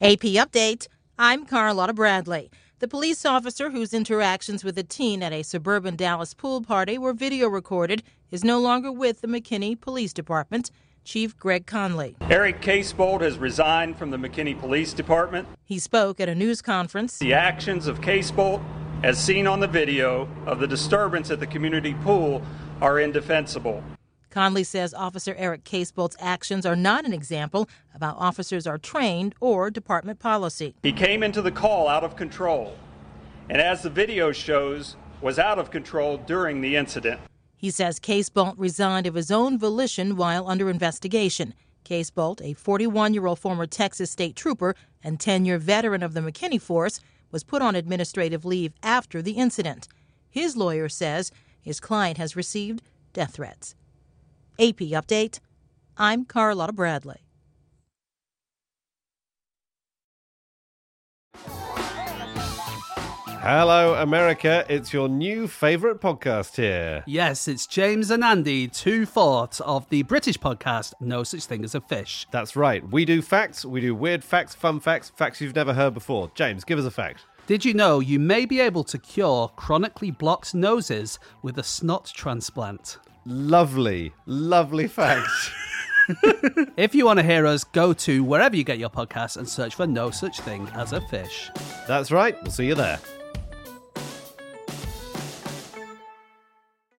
AP Update, I'm Carlotta Bradley. The police officer whose interactions with a teen at a suburban Dallas pool party were video recorded is no longer with the McKinney Police Department. Chief Greg Conley. Eric Casebolt has resigned from the McKinney Police Department. He spoke at a news conference. The actions of Casebolt, as seen on the video of the disturbance at the community pool, are indefensible. Conley says Officer Eric Casebolt's actions are not an example of how officers are trained or department policy. He came into the call out of control, and as the video shows, was out of control during the incident. He says Casebolt resigned of his own volition while under investigation. Casebolt, a 41-year-old former Texas state trooper and 10-year veteran of the McKinney force, was put on administrative leave after the incident. His lawyer says his client has received death threats. AP Update, I'm Carlotta Bradley. Hello, America. It's your new favourite podcast here. Yes, it's James and Andy, two-fourths of the British podcast No Such Thing as a Fish. That's right. We do facts, we do weird facts, fun facts, facts you've never heard before. James, give us a fact. Did you know you may be able to cure chronically blocked noses with a snot transplant? Lovely, lovely fact. If you want to hear us, go to wherever you get your podcasts and search for No Such Thing as a Fish. That's right. We'll see you there.